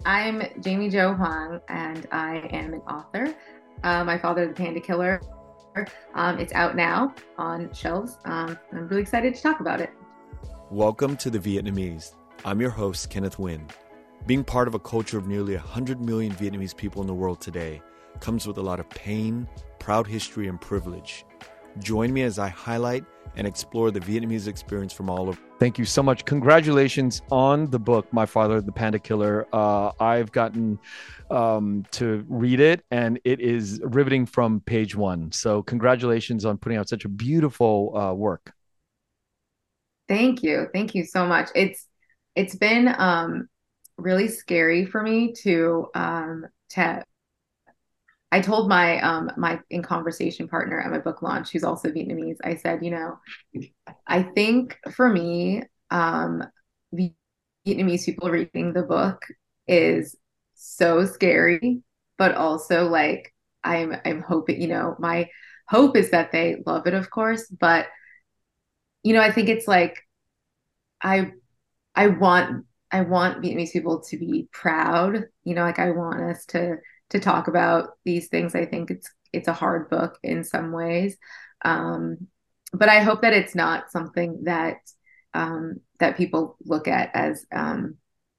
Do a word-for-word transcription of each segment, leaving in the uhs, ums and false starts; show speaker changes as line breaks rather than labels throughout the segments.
I'm Jamie Jo Huang, and I am an author. Uh, my father, the Panda Killer. Um, it's out now on shelves. Um, I'm really excited to talk about it.
Welcome to The Vietnamese. I'm your host, Kenneth Nguyen. Being part of a culture of nearly one hundred million Vietnamese people in the world today comes with a lot of pain, proud history, and privilege. Join me as I highlight and explore the Vietnamese experience from all over.
Thank you so much. Congratulations on the book, My Father, the Panda Killer. Uh, I've gotten um, to read it, and it is riveting from page one. So congratulations on putting out such a beautiful uh, work.
Thank you. Thank you so much. It's it's been um, really scary for me to um, to I told my um my in conversation partner at my book launch, who's also Vietnamese, I said, you know, I think for me, um, the Vietnamese people reading the book is so scary, but also like I'm I'm hoping, you know, my hope is that they love it, of course, but you know, I think it's like I I want I want Vietnamese people to be proud. You know, like I want us to to talk about these things. I think it's it's a hard book in some ways. Um, but I hope that it's not something that um, that people look at as um,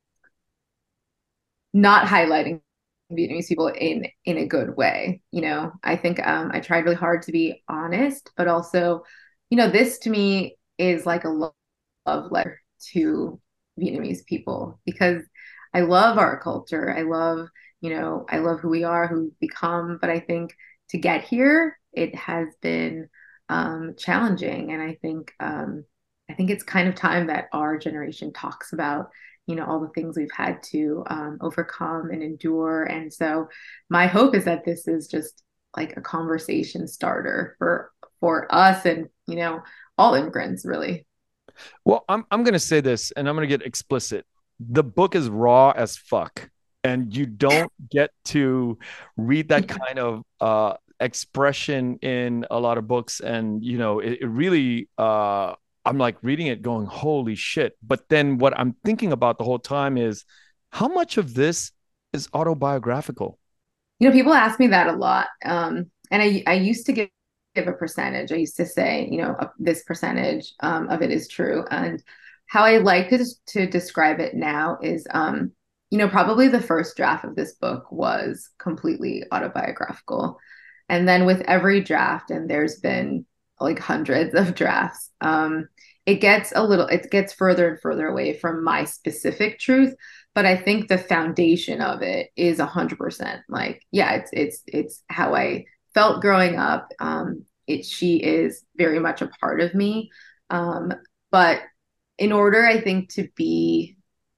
not highlighting Vietnamese people in in a good way. You know, I think um, I tried really hard to be honest, but also, you know, this to me is like a love letter to Vietnamese people because I love our culture. I love, you know, I love who we are, who we've become. But I think to get here, it has been um, challenging, and I think um, I think it's kind of time that our generation talks about, you know, all the things we've had to um, overcome and endure. And so, my hope is that this is just like a conversation starter for for us and you know all immigrants, really.
Well, I'm I'm going to say this, and I'm going to get explicit. The book is raw as fuck, and you don't get to read that kind of uh, expression in a lot of books. And you know, it, it really, uh, I'm like reading it, going, "Holy shit!" But then what I'm thinking about the whole time is, how much of this is autobiographical?
You know, people ask me that a lot. Um, and I, I used to give, give a percentage. I used to say, you know, uh, this percentage um, of it is true. And how I like to, to describe it now is, um, you know, probably the first draft of this book was completely autobiographical. And then with every draft, and there's been like hundreds of drafts, um, it gets a little, it gets further and further away from my specific truth, but I think the foundation of it is a hundred percent like, yeah, it's it's it's how I felt growing up. Um, it she is very much a part of me. Um, but in order, I think, to be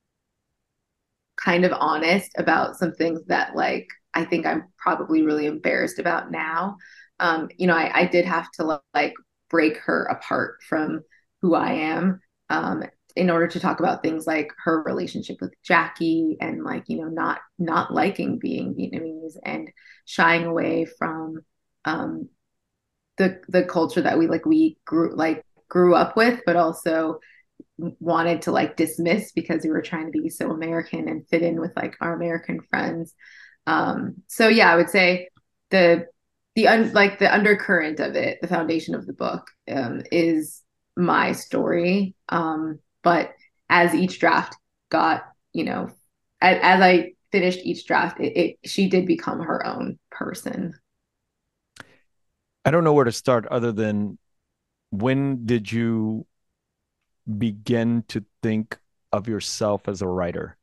kind of honest about some things that like I think I'm probably really embarrassed about now. Um, you know, I, I did have to like break her apart from who I am. Um, in order to talk about things like her relationship with Jackie and like, you know, not not liking being Vietnamese and shying away from um the the culture that we like we grew like grew up with, but also wanted to like dismiss because we were trying to be so American and fit in with like our American friends. Um, so yeah, I would say the the un, like the undercurrent of it, the foundation of the book, um, is my story. Um, but as each draft got, you know, as, as I finished each draft, it, it she did become her own person.
I don't know where to start other than when did you begin to think of yourself as a writer?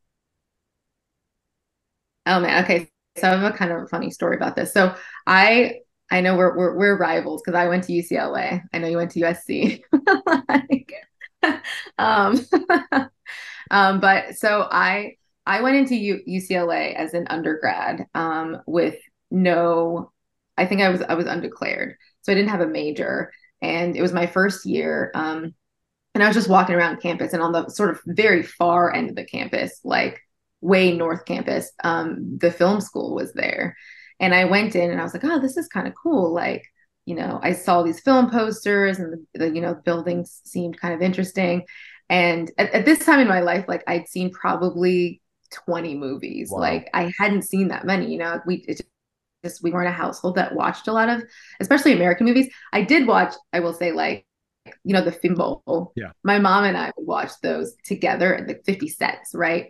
Oh man, okay. So I have a kind of a funny story about this. So I I know we're we're, we're rivals because I went to U C L A. I know you went to U S C. Like, um, um, but so I I went into U, UCLA as an undergrad um, with no, I think I was I was undeclared, so I didn't have a major, and it was my first year. Um, and I was just walking around campus, and on the sort of very far end of the campus, like way north campus, um, the film school was there. And I went in and I was like, oh, this is kind of cool. Like, you know, I saw these film posters and the, the you know, buildings seemed kind of interesting. And at, at this time in my life, like I'd seen probably twenty movies.
Wow.
Like I hadn't seen that many, you know, we it just we weren't a household that watched a lot of, especially American movies. I did watch, I will say, like, you know, the Film Bowl.
Yeah.
My mom and I would watch those together at like fifty cents, right?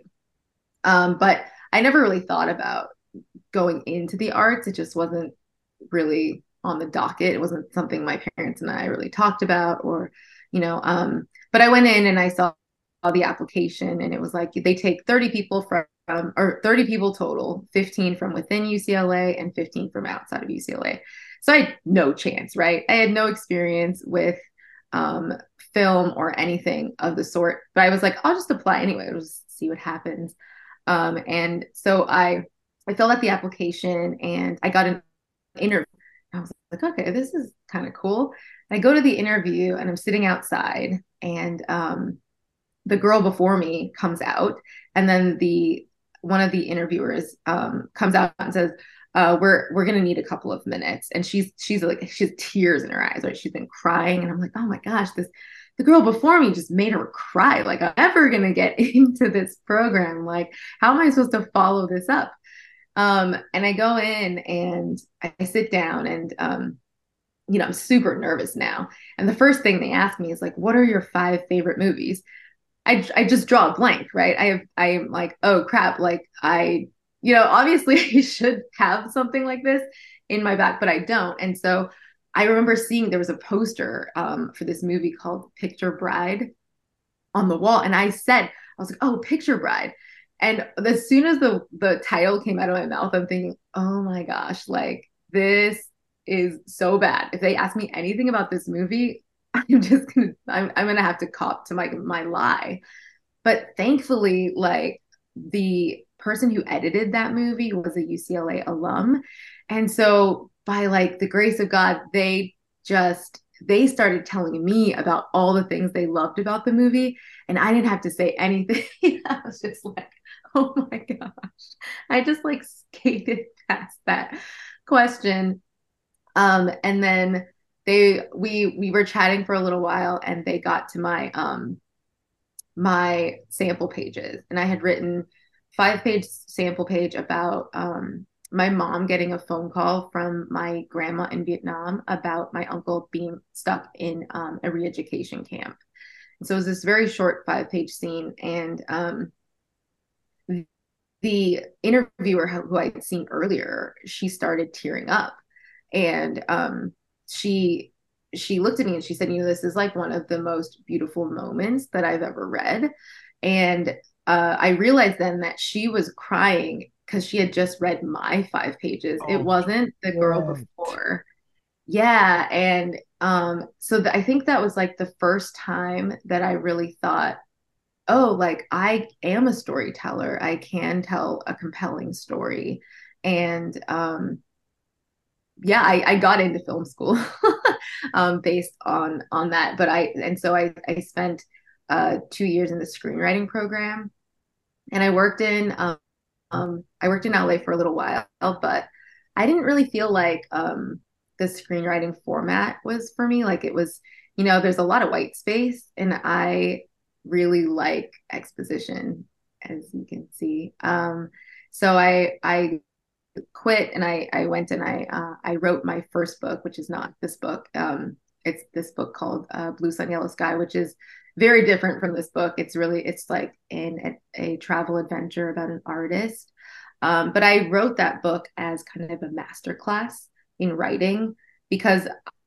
Um, but I never really thought about going into the arts. It just wasn't really on the docket. It wasn't something my parents and I really talked about, or, you know, um, but I went in and I saw the application, and it was like they take thirty people from, um, or thirty people total, fifteen from within U C L A and fifteen from outside of U C L A. So I had no chance, right? I had no experience with um, film or anything of the sort, but I was like, I'll just apply anyway. I'll just see what happens. Um, and so I, I filled out the application and I got an interview. I was like, okay, this is kind of cool. I go to the interview and I'm sitting outside, and um, the girl before me comes out, and then the one of the interviewers um, comes out and says, uh, "We're we're gonna need a couple of minutes." And she's she's like she has tears in her eyes, right? She's been crying, and I'm like, oh my gosh, this the girl before me just made her cry. Like, I'm never gonna get into this program. Like, how am I supposed to follow this up? Um, and I go in and I sit down, and um, you know, I'm super nervous now. And the first thing they ask me is like, what are your five favorite movies? I, I just draw a blank, right? I have, I am like, oh crap. Like I, you know, obviously I should have something like this in my back, but I don't. And so I remember seeing there was a poster um, for this movie called Picture Bride on the wall. And I said, I was like, oh, Picture Bride. And as soon as the, the title came out of my mouth, I'm thinking, oh my gosh, like this is so bad. If they ask me anything about this movie, I'm just gonna I'm I'm gonna have to cop to my my lie. But thankfully, like the person who edited that movie was a U C L A alum. And so by like the grace of God, they just they started telling me about all the things they loved about the movie. And I didn't have to say anything. I was just like, oh my gosh. I just like skated past that question. Um, and then they we we were chatting for a little while, and they got to my um my sample pages, and I had written five page sample page about um my mom getting a phone call from my grandma in Vietnam about my uncle being stuck in um, a re-education camp. And so it was this very short five page scene, and um the interviewer who I'd seen earlier, she started tearing up, and um she she looked at me and she said, you know, this is like one of the most beautiful moments that I've ever read. And uh, I realized then that she was crying because she had just read my five pages. It
Oh,
wasn't the girl
what?
before. Yeah. And um, so th- I think that was like the first time that I really thought, oh, like I am a storyteller. I can tell a compelling story. And um, yeah, I, I got into film school um, based on on that. But I and so I I spent uh, two years in the screenwriting program, and I worked in um, um, I worked in L A for a little while, but I didn't really feel like um, the screenwriting format was for me. Like it was, you know, there's a lot of white space, and I really like exposition, as you can see. Um, so I I quit, and I I went and I uh, I wrote my first book, which is not this book. Um, it's this book called uh, Blue Sun Yellow Sky, which is very different from this book. It's really it's like in a, a travel adventure about an artist. Um, but I wrote that book as kind of a masterclass in writing, because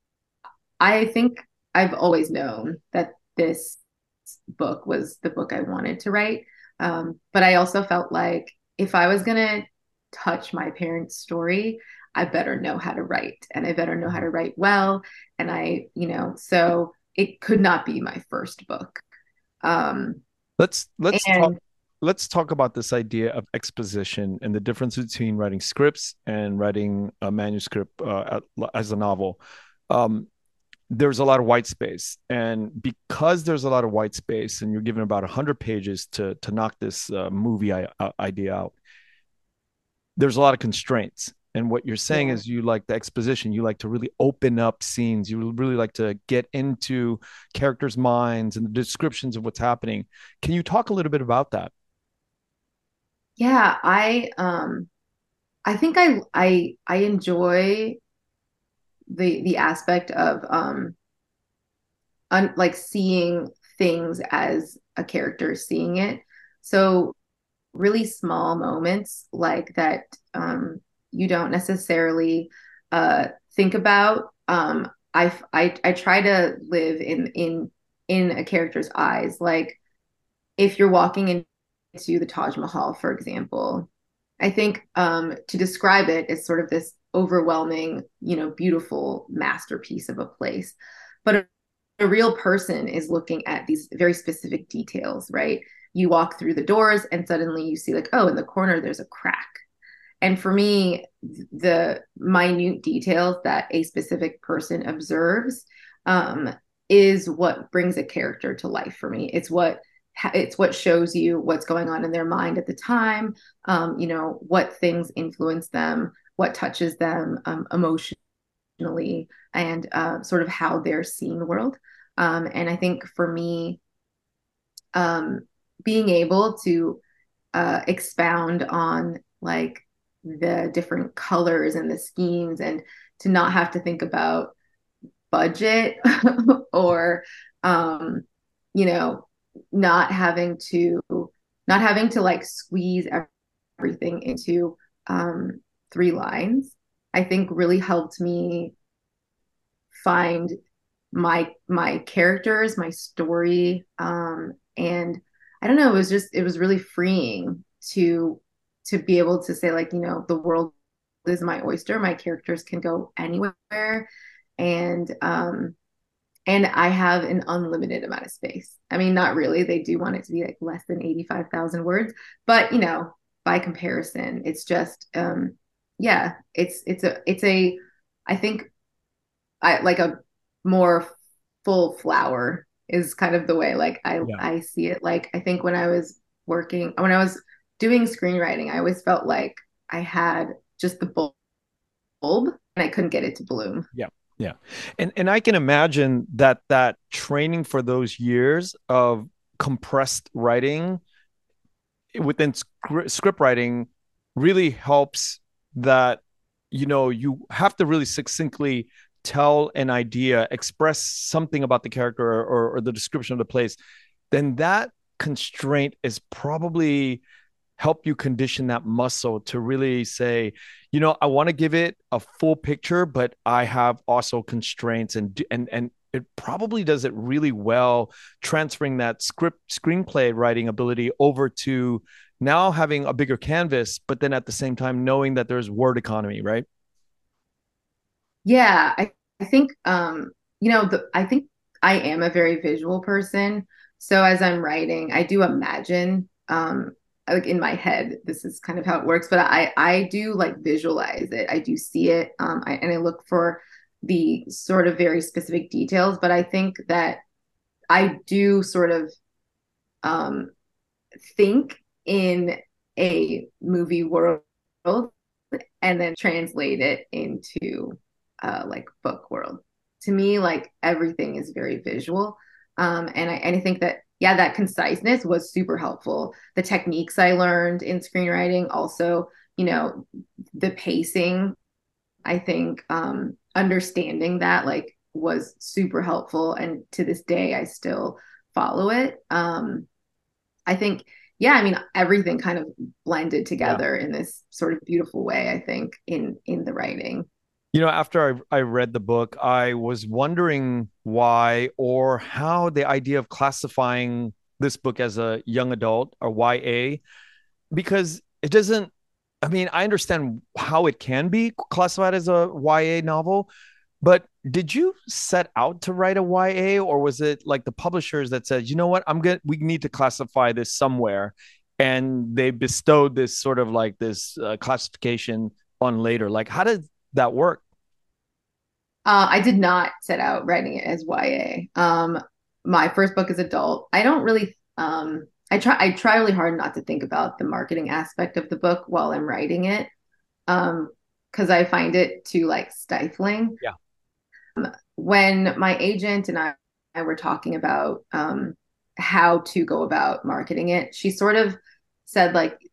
I think I've always known that this book was the book I wanted to write. Um, but I also felt like if I was gonna touch my parents' story, I better know how to write, and I better know how to write well. And I, you know, so it could not be my first book. Um,
Let's let's talk
and
let's talk about this idea of exposition and the difference between writing scripts and writing a manuscript uh, as a novel. Um, there's a lot of white space, and because there's a lot of white space, and you're given about one hundred pages to to knock this uh, movie I, uh, idea out, there's a lot of constraints. And what you're saying
yeah.
is you like the exposition, you like to really open up scenes, you really like to get into characters' minds and the descriptions of what's happening. Can you talk a little bit about that?
Yeah, I um I think I I I enjoy the the aspect of um un, like seeing things as a character is seeing it. So really small moments like that um you don't necessarily uh think about. Um I I I try to live in in in a character's eyes. Like if you're walking into the Taj Mahal, for example, I think um, to describe it is sort of this overwhelming, you know, beautiful masterpiece of a place. But a, a real person is looking at these very specific details, right? You walk through the doors and suddenly you see, like, oh, in the corner, there's a crack. And for me, the minute details that a specific person observes um, is what brings a character to life for me. It's what it's what shows you what's going on in their mind at the time. Um, you know, what things influence them, what touches them um, emotionally, and uh, sort of how they're seeing the world. Um, and I think for me, um, being able to uh, expound on like the different colors and the schemes and to not have to think about budget or um you know not having to not having to like squeeze everything into um three lines, I think really helped me find my my characters, my story, um and I don't know, it was just it was really freeing to to be able to say, like, you know, the world is my oyster, my characters can go anywhere, and um and I have an unlimited amount of space. I mean, not really, they do want it to be like less than eighty-five thousand words, but you know, by comparison, it's just um yeah, it's it's a it's a I think I like a more full flower is kind of the way like I
Yeah.
I see it. Like I think when I was working when I was doing screenwriting, I always felt like I had just the bulb and I couldn't get it to bloom.
Yeah. Yeah. And and I can imagine that that training for those years of compressed writing within script, script writing really helps that you know you have to really succinctly tell an idea, express something about the character or, or the description of the place, then that constraint is probably help you condition that muscle to really say, you know, I want to give it a full picture, but I have also constraints and and and it probably does it really well transferring that script screenplay writing ability over to now having a bigger canvas, but then at the same time knowing that there's word economy, right?
Yeah, I, I think um, you know, the I think I am a very visual person. So as I'm writing, I do imagine um like in my head, this is kind of how it works, but I I do like visualize it. I do see it um I, and I look for the sort of very specific details, but I think that I do sort of um think in a movie world and then translate it into uh, like book world. To me, like everything is very visual, um, and I and I think that yeah, that conciseness was super helpful. The techniques I learned in screenwriting, also, you know, the pacing. I think um, understanding that like was super helpful, and to this day, I still follow it. Um, I think, yeah, I mean, everything kind of blended
Yeah.
together in this sort of beautiful way, I think, in in the writing.
You know, after I, I read the book, I was wondering why or how the idea of classifying this book as a young adult or Y A, because it doesn't, I mean, I understand how it can be classified as a Y A novel, but did you set out to write a Y A or was it like the publishers that said, you know what, I'm going to, we need to classify this somewhere. And they bestowed this sort of like this uh, classification on later. Like, how did that work?
Uh, I did not set out writing it as Y A. Um, my first book is adult. I don't really um I try I try really hard not to think about the marketing aspect of the book while I'm writing it. Um, because I find it too like stifling.
Yeah.
When my agent and I, I were talking about um how to go about marketing it, she sort of said like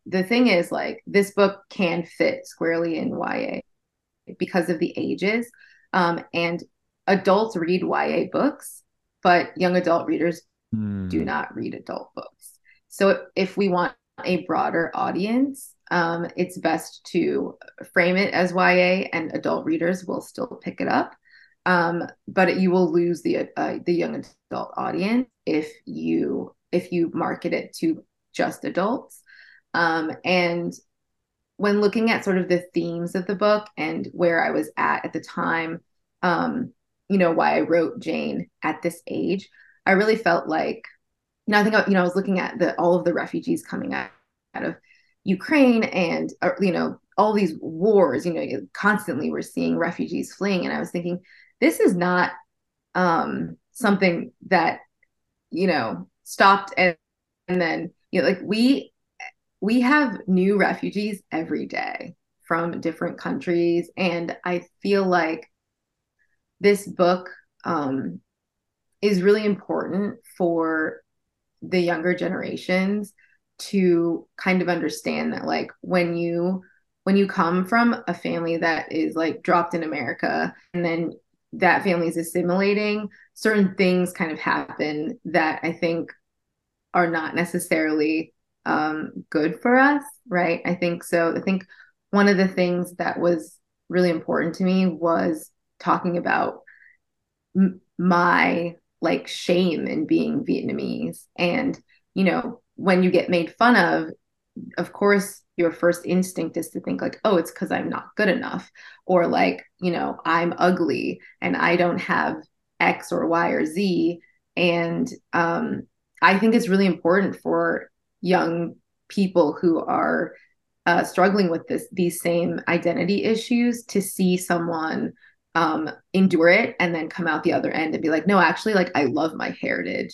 the thing is, like, this book can fit squarely in Y A because of the ages. Um, and adults read Y A books, but young adult readers do
Hmm.
not read adult books. So if we want a broader audience, um, it's best to frame it as Y A, and adult readers will still pick it up. Um, but you will lose the uh, the young adult audience if you if you market it to just adults. Um, and when looking at sort of the themes of the book and where I was at at the time, um, you know, why I wrote Jane at this age, I really felt like, you know, I think, you know, I was looking at the all of the refugees coming out, out of Ukraine and, uh, you know, all these wars, you know, constantly we're seeing refugees fleeing. And I was thinking, this is not um, something that, you know, stopped and, and then, you know, like we we have new refugees every day from different countries. And I feel like this book um, is really important for the younger generations to kind of understand that, like, when you when you come from a family that is like dropped in America, and then that family is assimilating, certain things kind of happen that I think are not necessarily um, good for us, right? I think so. I think one of the things that was really important to me was talking about m- my like shame in being Vietnamese. And, you know, when you get made fun of, of course, your first instinct is to think like, oh, it's because I'm not good enough, or like, you know, I'm ugly and I don't have X or Y or Z. And um, I think it's really important for young people who are uh, struggling with this these same identity issues to see someone um, endure it and then come out the other end and be like, no, actually, like I love my heritage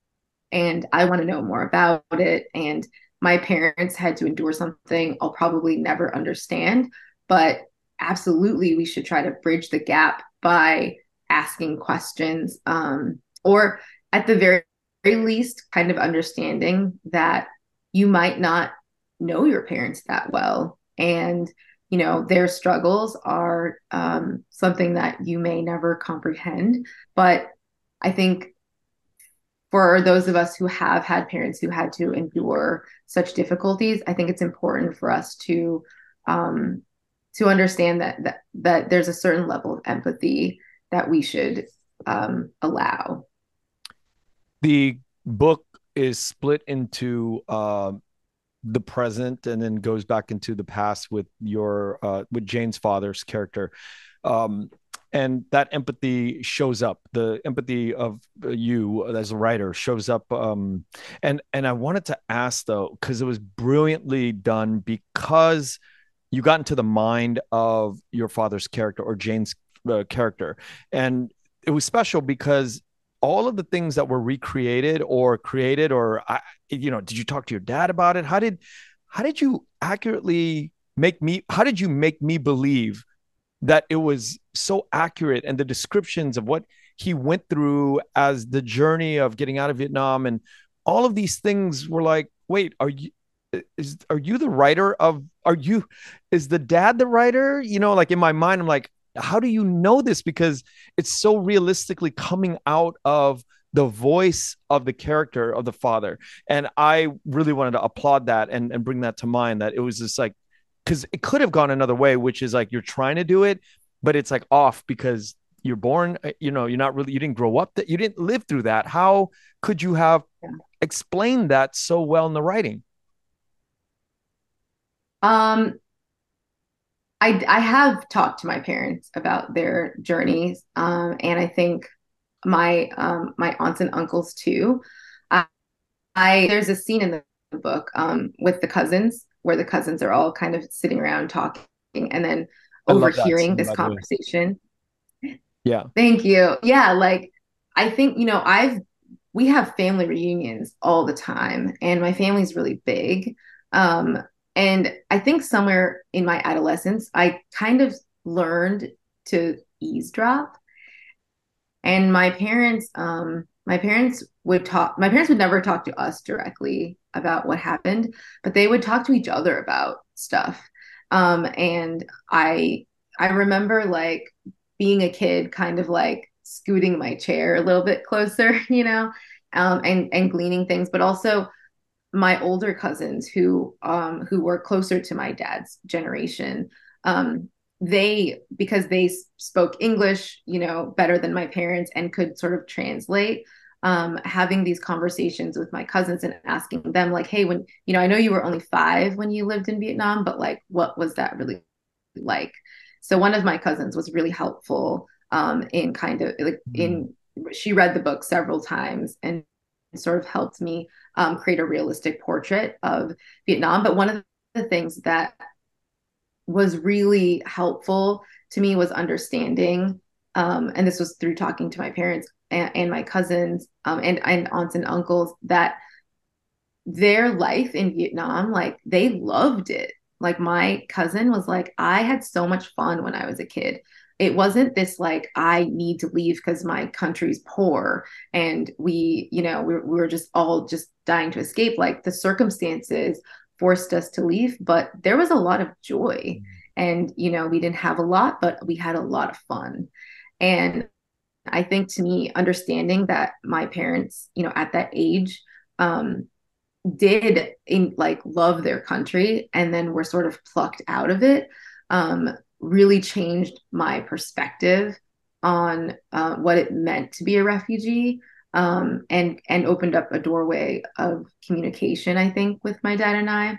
and I want to know more about it. And my parents had to endure something I'll probably never understand, but absolutely, we should try to bridge the gap by asking questions, um, or at the very, very least, kind of understanding that you might not know your parents that well. And, you know, their struggles are um, something that you may never comprehend. But I think for those of us who have had parents who had to endure such difficulties, I think it's important for us to um, to understand that, that that there's a certain level of empathy that we should um, allow.
The book is split into uh, the present and then goes back into the past with your uh, with Jane's father's character. Um, and that empathy shows up. The empathy of you as a writer shows up. Um, and and I wanted to ask though, because it was brilliantly done, because you got into the mind of your father's character or Jane's uh, character, and it was special because all of the things that were recreated or created, or I, you know, did you talk to your dad about it? How did how did you accurately make me? How did you make me believe that it was so accurate, and the descriptions of what he went through as the journey of getting out of Vietnam and all of these things were like, wait, are you is are you the writer of are you is the dad the writer? You know, like in my mind, I'm like, how do you know this? Because it's so realistically coming out of the voice of the character of the father. And I really wanted to applaud that and, and bring that to mind, that it was just like, because it could have gone another way, which is like you're trying to do it, but it's like off because you're born, uh, you know, you're not really, you didn't grow up that, you didn't live through that. How could you have explained that so well in the writing?
Um, I I have talked to my parents about their journeys, um, and I think my um, my aunts and uncles too. I, I there's a scene in the book um, with the cousins where the cousins are all kind of sitting around talking, and then
I love that
overhearing
scene,
this
by the way.
conversation.
Yeah.
Thank you. Yeah, like I think, you know, I've we have family reunions all the time, and my family's really big. Um, and I think somewhere in my adolescence, I kind of learned to eavesdrop. And my parents, um, my parents would talk, my parents would never talk to us directly about what happened, but they would talk to each other about stuff. Um, and I I remember like being a kid, kind of like scooting my chair a little bit closer, you know, um, and and gleaning things, but also my older cousins who um who were closer to my dad's generation, um they, because they spoke English, you know, better than my parents and could sort of translate, um having these conversations with my cousins and asking them like, hey, when, you know, I know you were only five when you lived in Vietnam, but like what was that really like? So one of my cousins was really helpful, um in kind of like
Mm.
in she read the book several times and sort of helped me um, create a realistic portrait of Vietnam. But one of the things that was really helpful to me was understanding, um, and this was through talking to my parents and, and my cousins, um, and, and aunts and uncles, that their life in Vietnam, like they loved it. Like my cousin was like, I had so much fun when I was a kid. It wasn't this like, I need to leave because my country's poor and we, you know, we, we were just all just dying to escape. Like the circumstances forced us to leave, but there was a lot of joy. And, you know, we didn't have a lot, but we had a lot of fun. And I think to me, understanding that my parents, you know, at that age, um, did in like love their country and then were sort of plucked out of it, um, really changed my perspective on uh, what it meant to be a refugee, um, and and opened up a doorway of communication, I think, with my dad and I.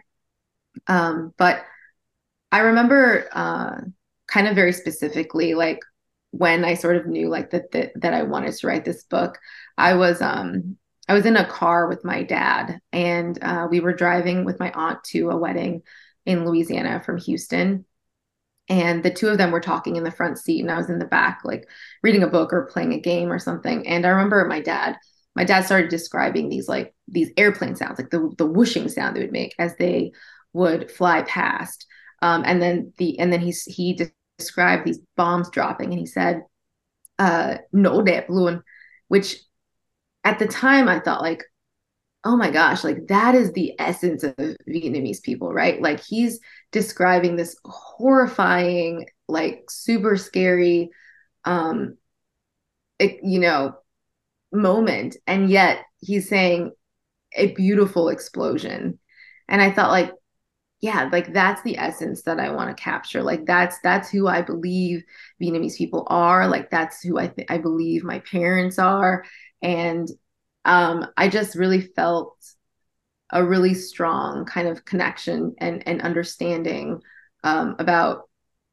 Um, but I remember uh, kind of very specifically, like when I sort of knew like that that that I wanted to write this book. I was um I was in a car with my dad, and uh, we were driving with my aunt to a wedding in Louisiana from Houston. And the two of them were talking in the front seat, and I was in the back, like reading a book or playing a game or something. And I remember my dad, my dad started describing these like these airplane sounds, like the the whooshing sound they would make as they would fly past. Um, and then the and then he he de- described these bombs dropping, and he said, uh, "No đẹp luôn," which at the time I thought like, oh my gosh, like that is the essence of Vietnamese people, right? Like he's describing this horrifying, like super scary, um, it, you know, moment, and yet he's saying a beautiful explosion. And I thought like, yeah, like that's the essence that I want to capture. Like that's that's who I believe Vietnamese people are. Like that's who I th- I believe my parents are. And um, I just really felt a really strong kind of connection and and understanding, um, about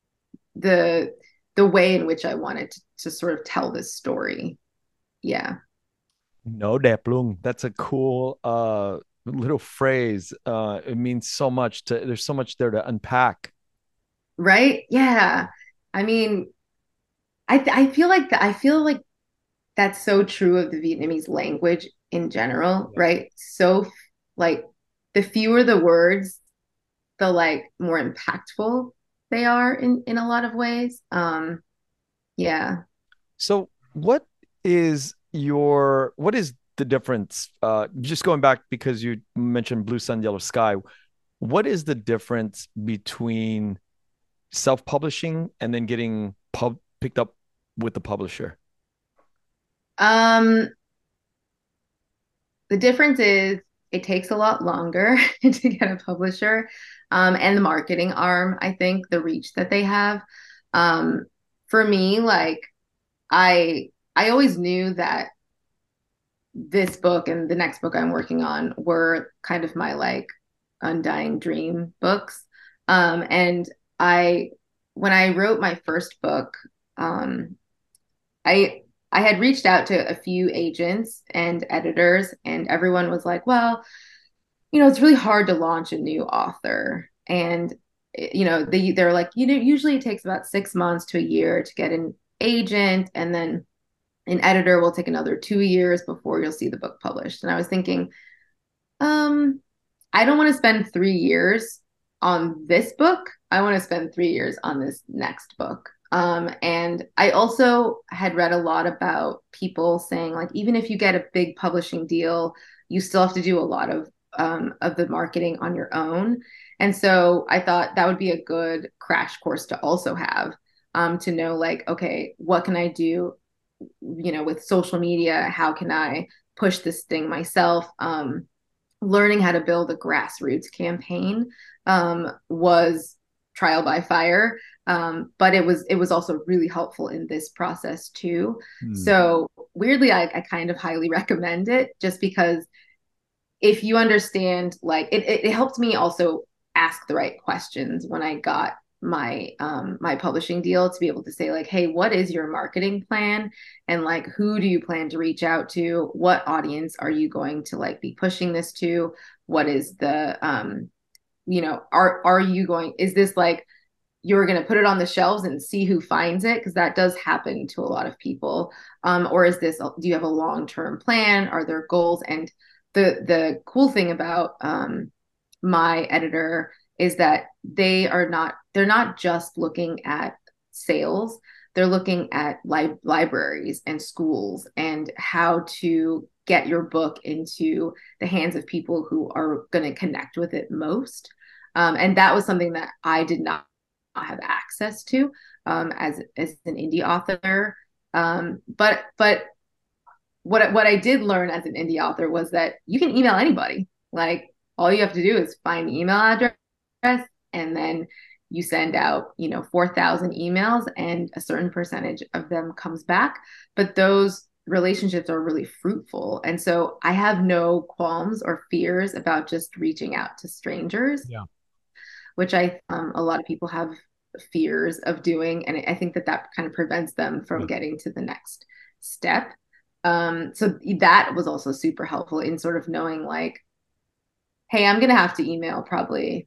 the the way in which I wanted to, to sort of tell this story. Yeah.
No đẹp luôn. That's a cool uh little phrase. Uh it means so much to there's so much there to unpack.
Right? Yeah. I mean, I I feel like that I feel like that's so true of the Vietnamese language in general,
Yeah.
right? So like the fewer the words, the like more impactful they are in in a lot of ways. Um, yeah.
So what is your what is the difference? Uh just going back because you mentioned Blue Sun Yellow Sky, what is the difference between self-publishing and then getting pub picked up with the publisher?
Um, the difference is it takes a lot longer to get a publisher, um, and the marketing arm, I think, the reach that they have. Um, for me, like I I always knew that this book and the next book I'm working on were kind of my like undying dream books. Um, and I, when I wrote my first book, um, I I had reached out to a few agents and editors, and everyone was like, "Well, you know, it's really hard to launch a new author." And you know, they they're like, you know, usually it takes about six months to a year to get an agent, and then an editor will take another two years before you'll see the book published. And I was thinking, um, I don't want to spend three years on this book. I want to spend three years on this next book. Um, and I also had read a lot about people saying, like, even if you get a big publishing deal, you still have to do a lot of um, of the marketing on your own. And so I thought that would be a good crash course to also have, um, to know like, okay, what can I do, you know, with social media? How can I push this thing myself? Um, learning how to build a grassroots campaign um, was trial by fire. Um, but it was it was also really helpful in this process too.
Hmm.
So weirdly, I, I kind of highly recommend it just because if you understand, like it, it, it helped me also ask the right questions when I got my um my publishing deal, to be able to say like, hey, what is your marketing plan, and like who do you plan to reach out to, what audience are you going to like be pushing this to, what is the um you know are are you going, is this like you're going to put it on the shelves and see who finds it, because that does happen to a lot of people, um or is this, do you have a long-term plan, are there goals? And the the cool thing about um my editor is that they are not they're not just looking at sales, they're looking at li- libraries and schools and how to get your book into the hands of people who are going to connect with it most, um, and that was something that I did not have access to um, as as an indie author. Um, but but what what I did learn as an indie author was that you can email anybody. Like all you have to do is find the email address, and then you send out, you know, four thousand emails, and a certain percentage of them comes back. But those relationships are really fruitful. And so I have no qualms or fears about just reaching out to strangers.
Yeah.
Which I um, a lot of people have fears of doing, and I think that that kind of prevents them from yeah. getting to the next step. Um, so that was also super helpful in sort of knowing like, hey, I'm gonna have to email probably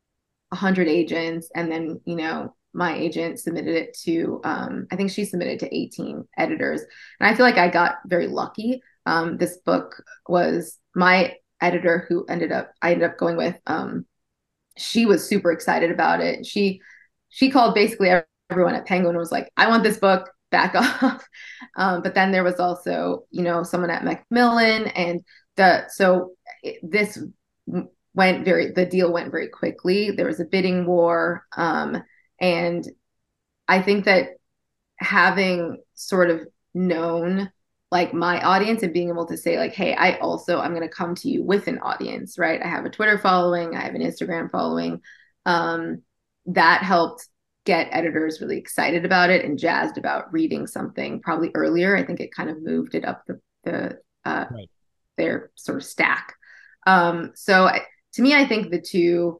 a hundred agents, and then you know my agent submitted it to um, I think she submitted to eighteen editors, and I feel like I got very lucky. Um, this book was my editor who ended up I ended up going with. Um, she was super excited about it. She she called basically everyone at Penguin and was like, I want this book, back off. Um, but then there was also, you know, someone at Macmillan, and the so it, this went very the deal went very quickly. There was a bidding war, um, and I think that having sort of known like my audience and being able to say like, hey, I also, I'm going to come to you with an audience, right? I have a Twitter following, I have an Instagram following. Um, that helped get editors really excited about it and jazzed about reading something probably earlier. I think it kind of moved it up the, the uh, right. their sort of stack. Um, so I, to me, I think the two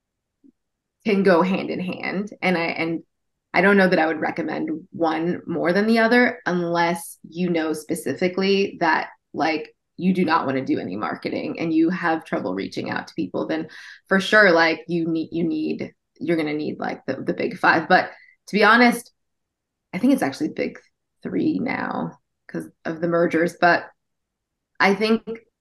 can go hand in hand. And I, and I don't know that I would recommend one more than the other unless you know specifically that like you do not want to do any marketing and you have trouble reaching out to people. Then for sure, like you need, you need, you're going to need like the, the big five. But to be honest, I think it's actually big three now because of the mergers. But I think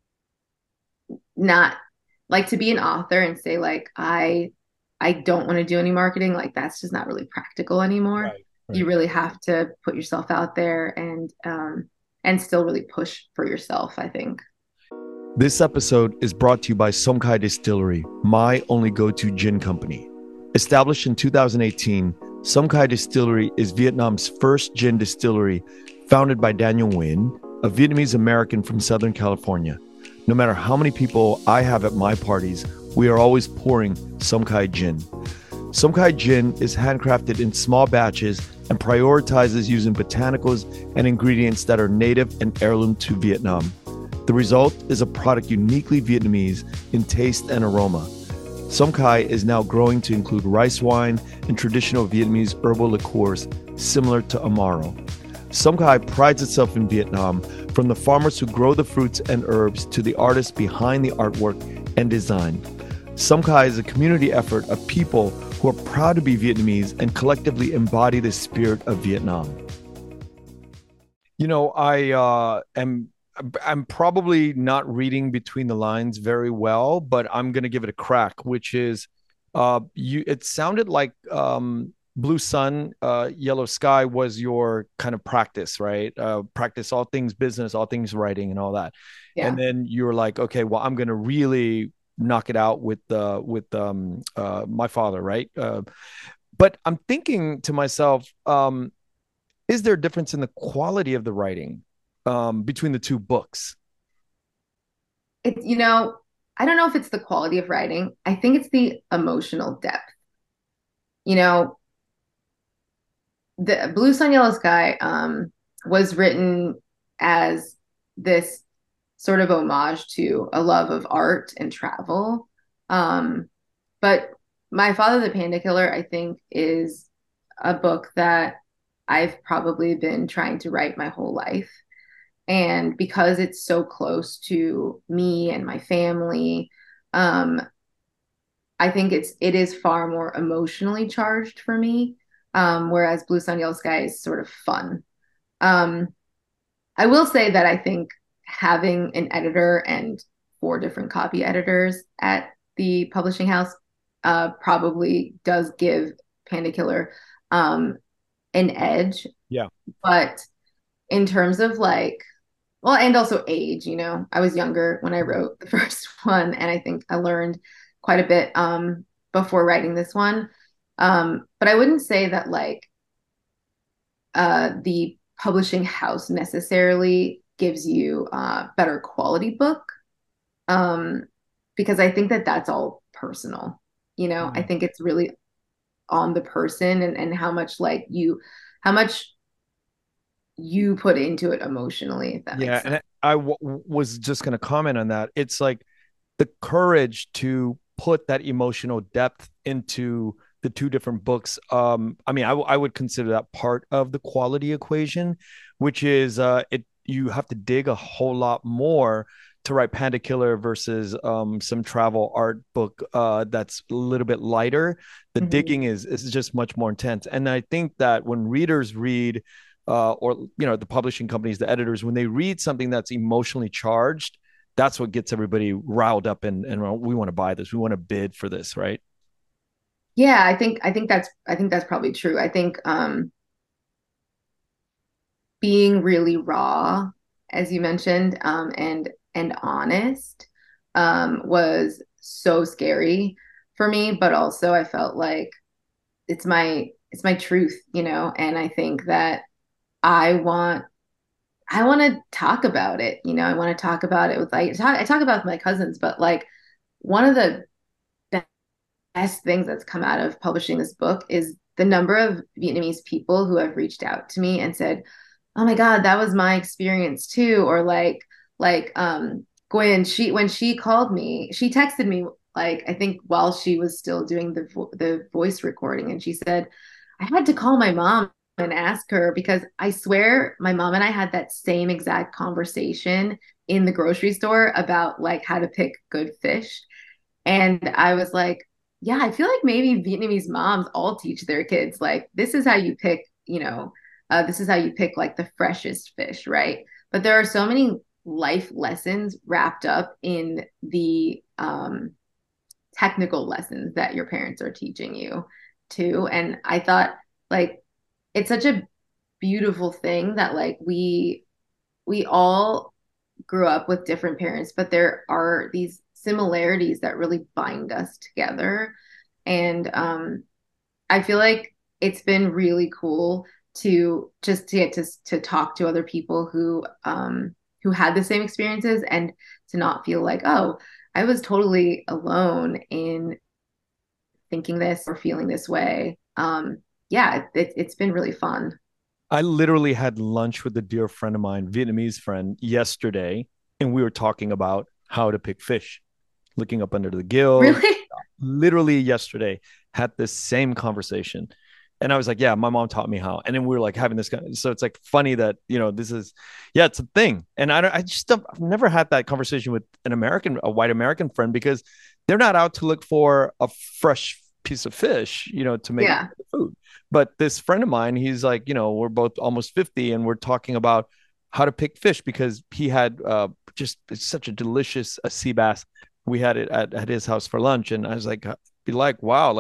not like to be an author and say like, I I don't want to do any marketing. Like that's just not really practical anymore. Right, right. You really have to put yourself out there and um, and still really push for yourself, I think.
This episode is brought to you by Somkai Distillery, my only go-to gin company. Established in two thousand eighteen, Somkai Distillery is Vietnam's first gin distillery, founded by Daniel Nguyen, a Vietnamese American from Southern California. No matter how many people I have at my parties, we are always pouring Somkai Gin. Somkai Gin is handcrafted in small batches and prioritizes using botanicals and ingredients that are native and heirloom to Vietnam. The result is a product uniquely Vietnamese in taste and aroma. Somkai is now growing to include rice wine and traditional Vietnamese herbal liqueurs similar to Amaro. Somkai prides itself in Vietnam, from the farmers who grow the fruits and herbs to the artists behind the artwork and design. Somkai is a community effort of people who are proud to be Vietnamese and collectively embody the spirit of Vietnam.
You know, I uh, am I'm probably not reading between the lines very well, but I'm going to give it a crack, which is uh, you. It sounded like um, Blue Sun, uh, Yellow Sky was your kind of practice, right? Uh, practice all things business, all things writing, and all that. And
Yeah.
then you were like, okay, well, I'm going to really knock it out with uh, with um, uh, my father, right? Uh, but I'm thinking to myself, um, is there a difference in the quality of the writing um, between the two books?
It's, you know, I don't know if it's the quality of writing. I think it's the emotional depth. You know, the Blue Sun Yellow Sky um, was written as this sort of homage to a love of art and travel. Um, but My Father the Panda Killer, I think, is a book that I've probably been trying to write my whole life. And because it's so close to me and my family, um, I think it's it is far more emotionally charged for me. Um, whereas Blue Sun Yellow Sky is sort of fun. Um, I will say that I think having an editor and four different copy editors at the publishing house uh, probably does give Panda Killer um, an edge.
Yeah.
But in terms of like, well, and also age, you know, I was younger when I wrote the first one, and I think I learned quite a bit um, before writing this one. Um, but I wouldn't say that like uh, the publishing house necessarily gives you a uh, better quality book, um, because I think that that's all personal. You know, I
Mm.
think it's really on the person and, and how much like you, how much you put into it emotionally, if that
Yeah,
makes sense.
and I w- was just going to comment on that. It's like the courage to put that emotional depth into the two different books. Um, I mean, I, w- I would consider that part of the quality equation, which is uh, it you have to dig a whole lot more to write Panda Killer versus um, some travel art book uh, that's a little bit lighter. The
Mhm.
digging is is just much more intense, and I think that when readers read uh, or you know the publishing companies, the editors, when they read something that's emotionally charged, that's what gets everybody riled up and and we want to buy this, we want to bid for this, right?
Yeah, I think I think that's I think that's probably true. I think um being really raw, as you mentioned, um and and honest um was so scary for me, but also I felt like it's my it's my truth, you know, and I think that I want I want to talk about it, you know, I want to talk about it with like talk, I talk about it with my cousins, but like one of the best things that's come out of publishing this book is the number of Vietnamese people who have reached out to me and said, "Oh my God, that was my experience too," or like, like um, Gwen, she when she called me, she texted me like I think while she was still doing the vo the voice recording, and she said, "I had to call my mom and ask her because I swear my mom and I had that same exact conversation in the grocery store about like how to pick good fish." And I was like, yeah, I feel like maybe Vietnamese moms all teach their kids, like, this is how you pick, you know, uh, this is how you pick like the freshest fish, right? But there are so many life lessons wrapped up in the um, technical lessons that your parents are teaching you too. And I thought, like, it's such a beautiful thing that like we we all grew up with different parents, but there are these similarities that really bind us together. And um, I feel like it's been really cool to just to get to to talk to other people who um, who had the same experiences and to not feel like, oh, I was totally alone in thinking this or feeling this way. Um, yeah, it, it's been really fun.
I literally had lunch with a dear friend of mine, Vietnamese friend, yesterday, and we were talking about how to pick fish, looking up under the gill.
Really?
Literally yesterday, had this same conversation. And I was like, yeah, my mom taught me how. And then we were like having this kind of, so it's like funny that, you know, this is, yeah, it's a thing. And I don't, I just, don't, I've never had that conversation with an American, a white American friend, because they're not out to look for a fresh piece of fish, you know, to make
Yeah.
food. But this friend of mine, he's like, you know, we're both almost fifty and we're talking about how to pick fish because he had uh, just it's such a delicious uh, sea bass. We had it at, at his house for lunch. And I was like, be like, wow, like you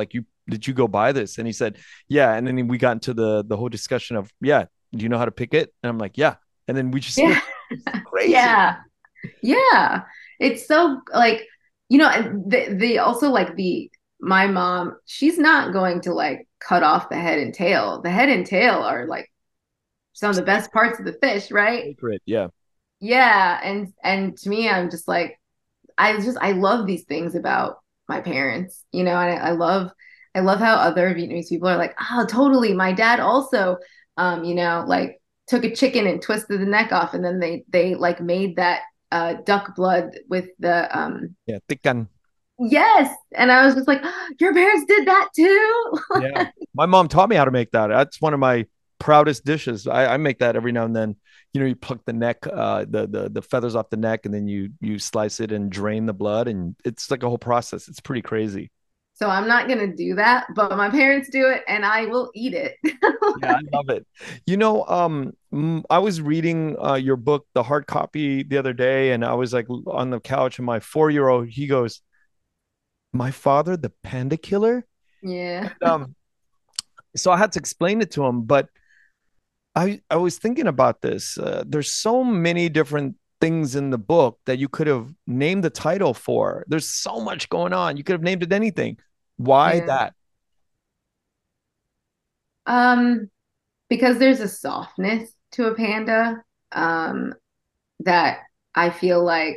did you go buy this? And he said, yeah. And then we got into the the whole discussion of, yeah, do you know how to pick it? And I'm like, yeah. And then we just
Yeah.
switched. It's crazy.
Yeah. Yeah. It's so like, you know, and the, the also like the my mom, she's not going to like cut off the head and tail. The head and tail are like some of the best parts of the fish, right?
Sacred. Yeah.
Yeah. And and to me, I'm just like, I just I love these things about my parents, you know, and I, I love I love how other Vietnamese people are like, oh, totally. My dad also, um, you know, like took a chicken and twisted the neck off, and then they they like made that uh duck blood with the um
Yeah. Tikan.
yes. And I was just like, oh, your parents did that too.
Yeah. My mom taught me how to make that. That's one of my proudest dishes. I, I make that every now and then. You know, you pluck the neck, uh, the the the feathers off the neck, and then you you slice it and drain the blood, and it's like a whole process. It's pretty crazy.
So I'm not gonna do that, but my parents do it and I will eat it.
Yeah, I love it. You know, um, mm, I was reading uh, your book, the hard copy, the other day, and I was like on the couch, and my four-year-old, he goes, "My father, the panda killer."
Yeah.
And, um, so I had to explain it to him, but I I was thinking about this. Uh, there's so many different things in the book that you could have named the title for. There's so much going on. You could have named it anything. Why
Yeah.
that?
Um, because there's a softness to a panda, um, that I feel like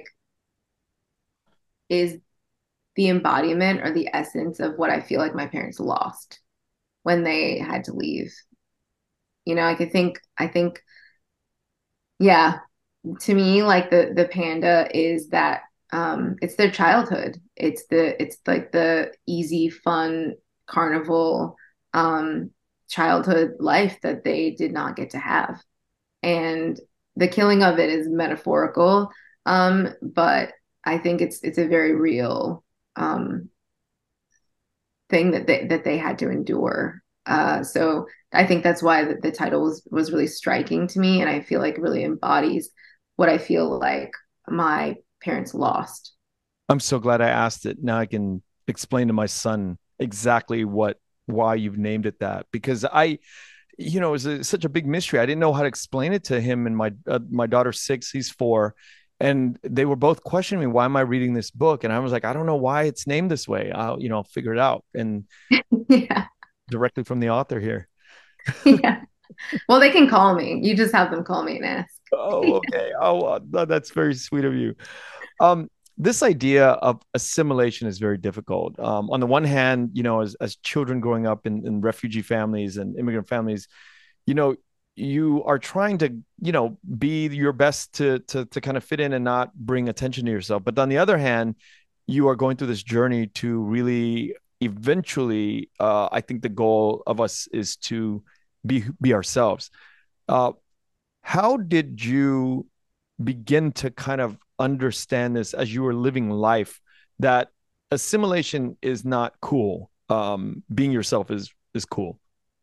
is the embodiment or the essence of what I feel like my parents lost when they had to leave. You know, I could think, I think, yeah, to me, like the the panda is that um it's their childhood. It's the it's like the easy, fun carnival um childhood life that they did not get to have. And the killing of it is metaphorical, um, but I think it's it's a very real um thing that they that they had to endure. Uh, so I think that's why the, the title was was really striking to me, and I feel like it really embodies what I feel like my parents lost.
I'm so glad I asked it. Now I can explain to my son exactly what why you've named it that, because I, you know, it was a, such a big mystery. I didn't know how to explain it to him. And my uh, my daughter's six, he's four, and they were both questioning me, why am I reading this book? And I was like, I don't know why it's named this way. I'll, you know, figure it out. And
Yeah,
directly from the author here.
yeah. Well, they can call me. You just have them call me and ask.
Oh, okay. Oh, uh, that's very sweet of you. Um, this idea of assimilation is very difficult. Um, on the one hand, you know, as, as children growing up in, in refugee families and immigrant families, you know, you are trying to, you know, be your best to to to kind of fit in and not bring attention to yourself. But on the other hand, you are going through this journey to really eventually, uh, I think the goal of us is to be be ourselves. Uh, how did you begin to kind of understand this as you were living life, that assimilation is not cool? Um, being yourself is is cool.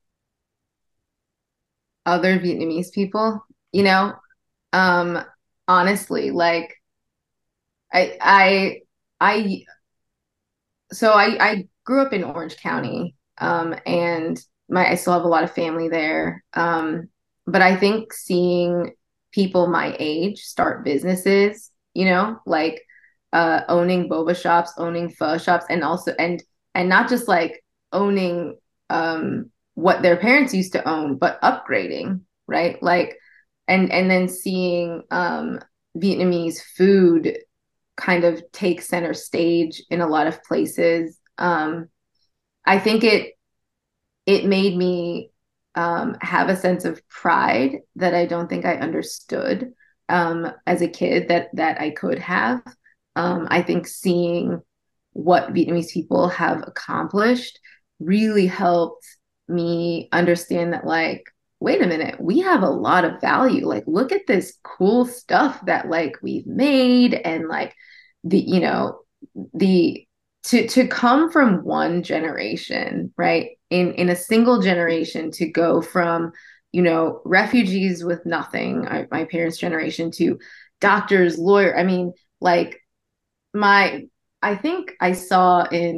Other Vietnamese people, you know, um, honestly, like I, I, I, so I, I grew up in Orange County, um, and my, I still have a lot of family there. Um, but I think seeing people my age start businesses, you know, like, uh, owning boba shops, owning pho shops, and also, and, and not just like owning, um, what their parents used to own, but upgrading, right? Like, and, and then seeing, um, Vietnamese food kind of take center stage in a lot of places. Um, I think it it made me um, have a sense of pride that I don't think I understood um, as a kid that that I could have. Um, I think seeing what Vietnamese people have accomplished really helped me understand that, like, wait a minute, we have a lot of value. Like, look at this cool stuff that like we've made, and like the, you know, the to to come from one generation, right? In in a single generation, to go from, you know, refugees with nothing, I, my parents' generation, to doctors, lawyer. I mean, like my I think I saw in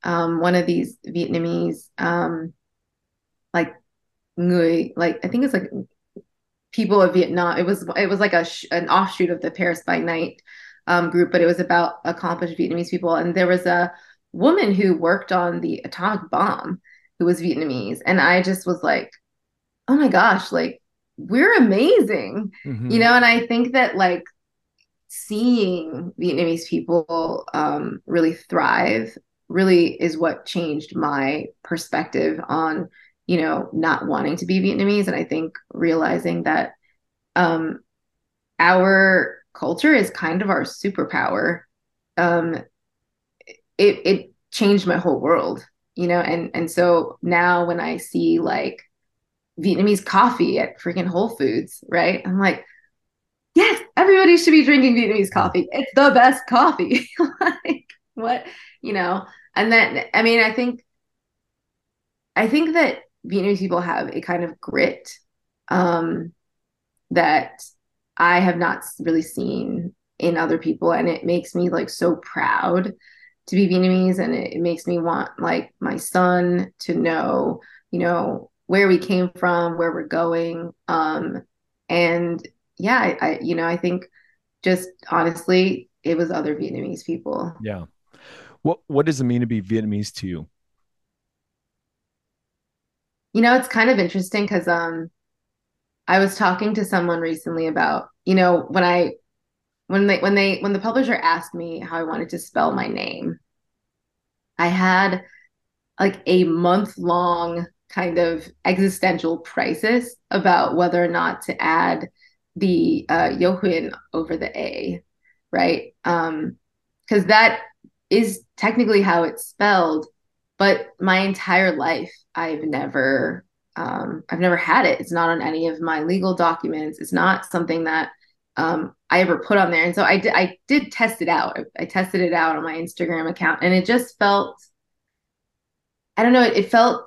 um, one of these Vietnamese, um, like Người, like I think it's like people of Vietnam. It was it was like a sh an offshoot of the Paris by Night um, group, but it was about accomplished Vietnamese people. And there was a woman who worked on the atomic bomb who was Vietnamese, and I just was like, oh my gosh, like we're amazing, you
Mm-hmm.
know. And I think that like seeing Vietnamese people um, really thrive really is what changed my perspective on, you know, not wanting to be Vietnamese. And I think realizing that um, our culture is kind of our superpower. Um, it it changed my whole world, you know, and and so now when I see like Vietnamese coffee at freaking Whole Foods, right? I'm like, yes, everybody should be drinking Vietnamese coffee. It's the best coffee. Like what, you know? And then I mean, I think I think that Vietnamese people have a kind of grit um that I have not really seen in other people, and it makes me like so proud to be Vietnamese, and it, it makes me want like my son to know, you know, where we came from, where we're going, um, and yeah, I, I you know, I think just honestly, it was other Vietnamese people.
Yeah. What what does it mean to be Vietnamese to you?
You know, it's kind of interesting because um, I was talking to someone recently about, you know, when I when they when they when the publisher asked me how I wanted to spell my name, I had like a month long kind of existential crisis about whether or not to add the uh, Yohuin over the A, right? Um, because that is technically how it's spelled, but my entire life I've never um, I've never had it. It's not on any of my legal documents. It's not something that um, I ever put on there. And so I did I did test it out. I, I tested it out on my Instagram account, and it just felt I don't know, it, it felt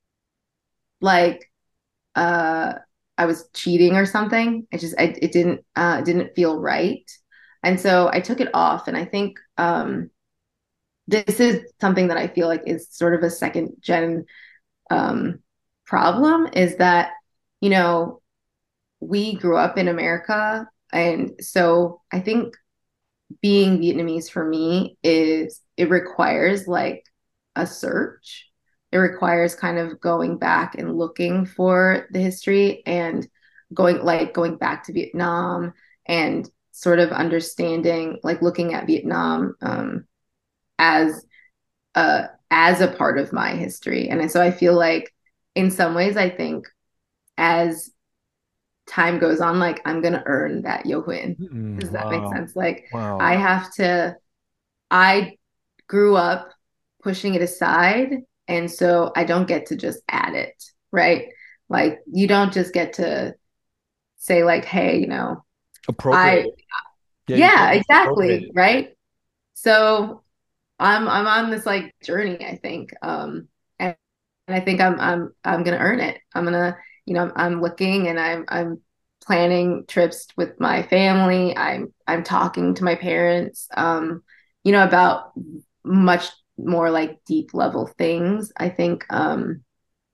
like uh I was cheating or something. I just I it didn't uh it didn't feel right. And so I took it off, and I think um this is something that I feel like is sort of a second gen um problem is that, you know, we grew up in America, and so I think being Vietnamese for me is it requires like a search. It requires kind of going back and looking for the history and going like going back to Vietnam and sort of understanding, like looking at Vietnam um, as a as a part of my history. And so I feel like in some ways, I think as time goes on, like I'm gonna earn that Yohuin.
Mm,
Does that make
wow.
sense? Like I
Wow.
have to I grew up pushing it aside, and so I don't get to just add it, right? Like you don't just get to say like, hey, you know,
Appropriate
I
it. Yeah, you
yeah,
can't just appropriate
exactly,
it.
right? So I'm I'm on this like journey, I think. Um and, and I think I'm I'm I'm gonna earn it. I'm gonna, you know, I'm, I'm looking and I'm I'm planning trips with my family. I'm I'm talking to my parents, um, you know, about much more like deep level things. I think um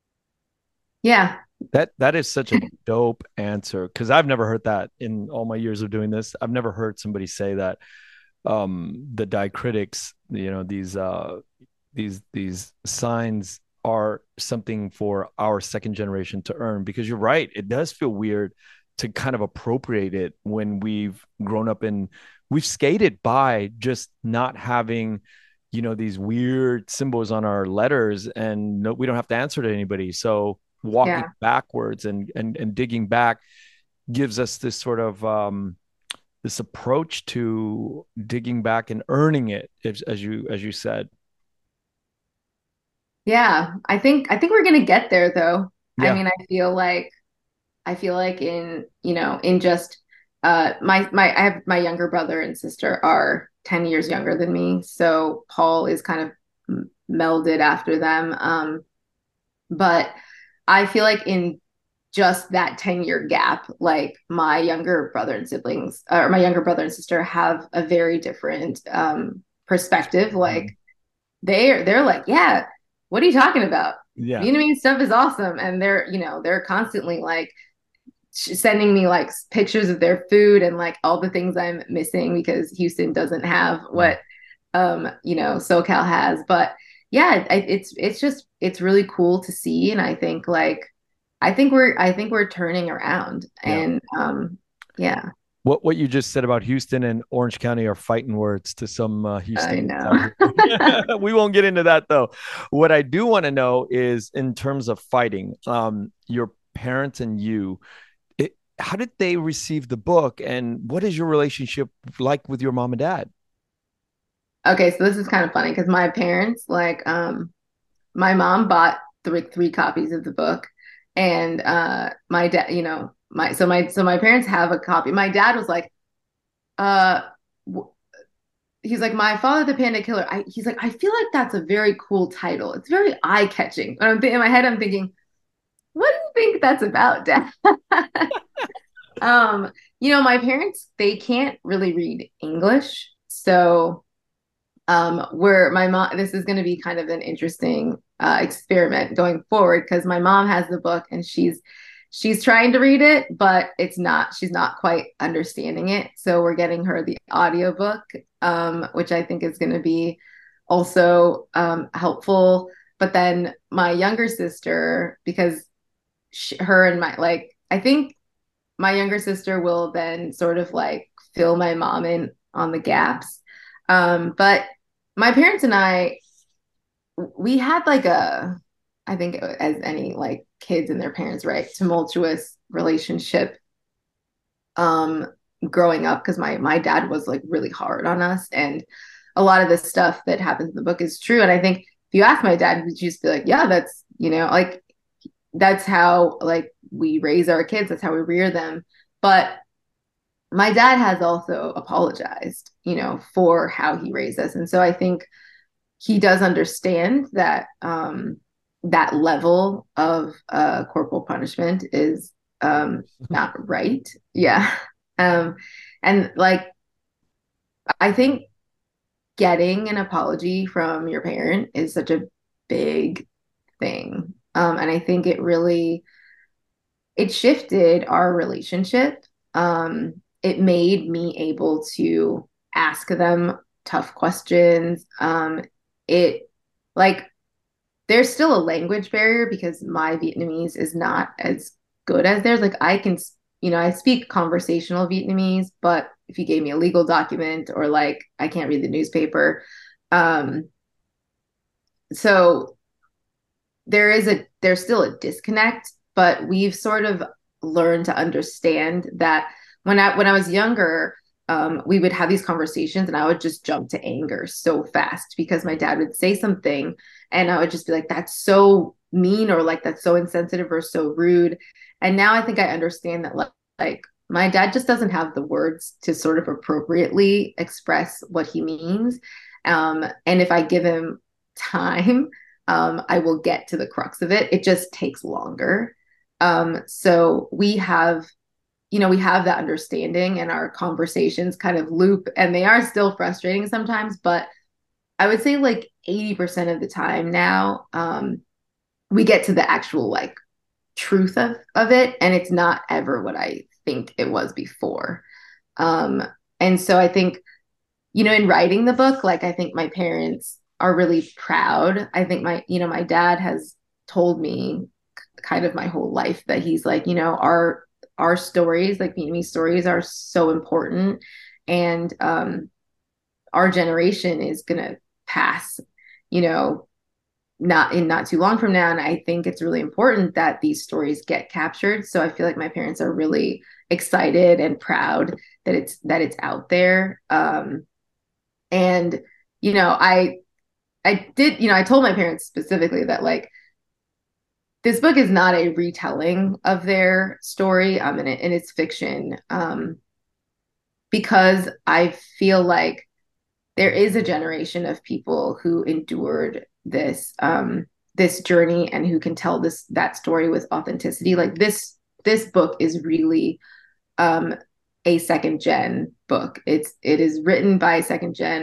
yeah.
That that is such a dope answer because I've never heard that in all my years of doing this. I've never heard somebody say that um the diacritics, you know, these uh these these signs are something for our second generation to earn because you're right, it does feel weird to kind of appropriate it when we've grown up and we've skated by just not having, you know, these weird symbols on our letters, and no, we don't have to answer to anybody. So walking
Yeah.
backwards and and and digging back gives us this sort of um this approach to digging back and earning it, as, as you as you said.
Yeah. I think I think we're gonna get there though. I
Yeah.
mean, I feel like I feel like in, you know, in just uh my my I have my younger brother and sister are ten years younger than me. So Paul is kind of m- melded after them. Um, but I feel like in just that ten year gap, like my younger brother and siblings or my younger brother and sister have a very different um perspective. Like they're they're like, yeah, what are you talking about?
Yeah.
Vietnamese stuff is awesome, and they're you know they're constantly like sending me like pictures of their food and like all the things I'm missing because Houston doesn't have
Yeah.
what um you know SoCal has. But yeah, it, it's it's just it's really cool to see, and I think like I think we're I think we're turning around,
Yeah.
and um yeah,
What what you just said about Houston and Orange County are fighting words to some uh,
I
Houstonians out
know.
here. We won't get into that though. What I do want to know is in terms of fighting, um, your parents and you, it, how did they receive the book, and what is your relationship like with your mom and dad?
Okay, so this is kind of funny because my parents like um my mom bought three three copies of the book, and uh my dad, you know, my so my so my parents have a copy. My dad was like, uh w- he's like, My Father the Panda Killer. I he's like, I feel like that's a very cool title. It's very eye-catching. And I'm th- in my head, I'm thinking, what do you think that's about, Dad? um, you know, my parents, they can't really read English, so um, where my mom, this is going to be kind of an interesting uh, experiment going forward because my mom has the book and she's she's trying to read it, but it's not, she's not quite understanding it. So we're getting her the audiobook, um, which I think is going to be also um, helpful. But then my younger sister, because she, her and my, like, I think my younger sister will then sort of like fill my mom in on the gaps. Um, but my parents and I, we had like a, I think as any like kids and their parents, right, tumultuous relationship um growing up because my my dad was like really hard on us, and a lot of the stuff that happens in the book is true. And I think if you ask my dad, he'd just be like, yeah, that's you know, like that's how like we raise our kids, that's how we rear them. But my dad has also apologized, you know, for how he raised us. And so I think he does understand that um, that level of uh, corporal punishment is um, not right. Yeah. Um, and like, I think getting an apology from your parent is such a big thing. Um, and I think it really, it shifted our relationship. Um, it made me able to ask them tough questions. Um, it like there's still a language barrier because my Vietnamese is not as good as theirs. Like I can, you know, I speak conversational Vietnamese, but if you gave me a legal document or like I can't read the newspaper, um, so there is a there's still a disconnect, but we've sort of learned to understand that when I when I was younger, um, we would have these conversations and I would just jump to anger so fast because my dad would say something and I would just be like, that's so mean or like that's so insensitive or so rude. And now I think I understand that like, like my dad just doesn't have the words to sort of appropriately express what he means. Um, and if I give him time, um, I will get to the crux of it. It just takes longer. Um, so we have, you know, we have that understanding and our conversations kind of loop and they are still frustrating sometimes, but I would say like eighty percent of the time now, um, we get to the actual like truth of, of it. And it's not ever what I think it was before. Um, and so I think, you know, in writing the book, like I think my parents are really proud. I think my, you know, my dad has told me kind of my whole life that he's like, you know, our our stories, like Vietnamese stories, are so important, and um, our generation is gonna pass, you know, not in not too long from now. And I think it's really important that these stories get captured. So I feel like my parents are really excited and proud that it's that it's out there. Um, and you know, I I did, you know, I told my parents specifically that like this book is not a retelling of their story, um, and, it, and it's fiction, um, because I feel like there is a generation of people who endured this um, this journey and who can tell this that story with authenticity. Like this this book is really um, a second gen book. It's it is written by second gen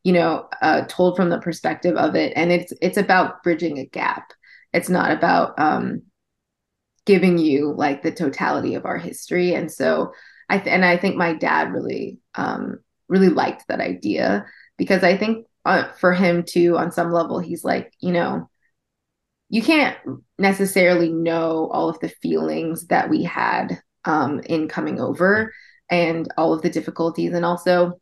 you know, uh, told from the perspective of it. And it's it's about bridging a gap. It's not about um, giving you like the totality of our history. And so I th- and I think my dad really um, really liked that idea because I think uh, for him too, on some level, he's like, you know, you can't necessarily know all of the feelings that we had um, in coming over and all of the difficulties. And also,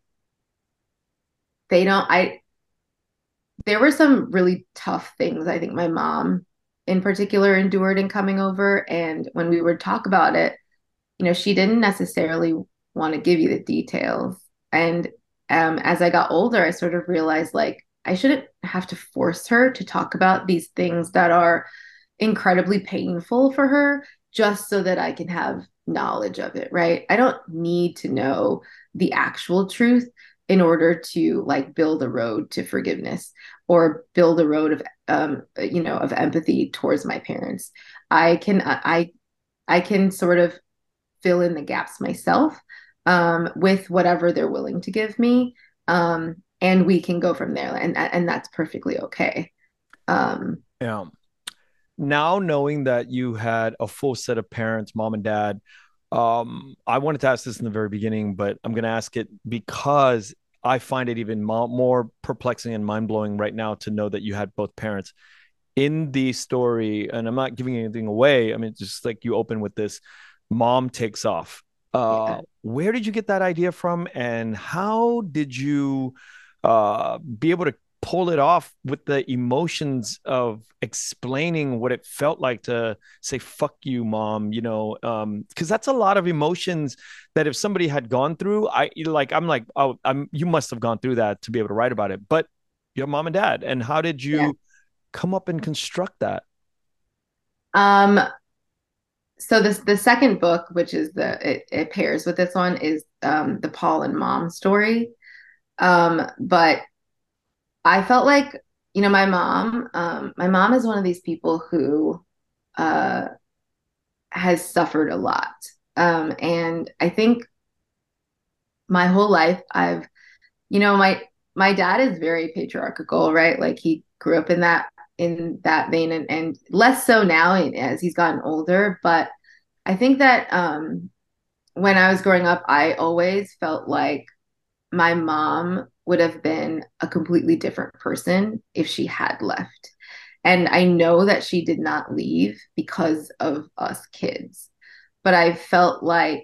they don't, I, there were some really tough things I think my mom in particular endured in coming over. And when we would talk about it, you know, she didn't necessarily want to give you the details. And um, as I got older, I sort of realized like I shouldn't have to force her to talk about these things that are incredibly painful for her just so that I can have knowledge of it, right? I don't need to know the actual truth in order to like build a road to forgiveness or build a road of um you know of empathy towards my parents. I can I I can sort of fill in the gaps myself um with whatever they're willing to give me, um and we can go from there, and and that's perfectly okay. um
Yeah. Now knowing that you had a full set of parents, mom and dad, um, I wanted to ask this in the very beginning, but I'm going to ask it because I find it even mo- more perplexing and mind blowing right now to know that you had both parents in the story. And I'm not giving anything away. I mean, just like you open with this, mom takes off. Uh,
yeah.
where did you get that idea from, and how did you uh, be able to pull it off with the emotions of explaining what it felt like to say fuck you mom, you know, um because that's a lot of emotions that if somebody had gone through, I like I'm like, oh, I'm you must have gone through that to be able to write about it. But your mom and dad, and how did
Yeah.
you come up and construct that?
Um, so this the second book, which is the it, it pairs with this one, is um the Paul and Mom story. Um, but I felt like, you know, my mom, um, my mom is one of these people who uh has suffered a lot. Um, and I think my whole life I've, you know, my my dad is very patriarchal, right? Like he grew up in that in that vein, and, and less so now as he's gotten older. But I think that um when I was growing up, I always felt like my mom would have been a completely different person if she had left. And I know that she did not leave because of us kids, but I felt like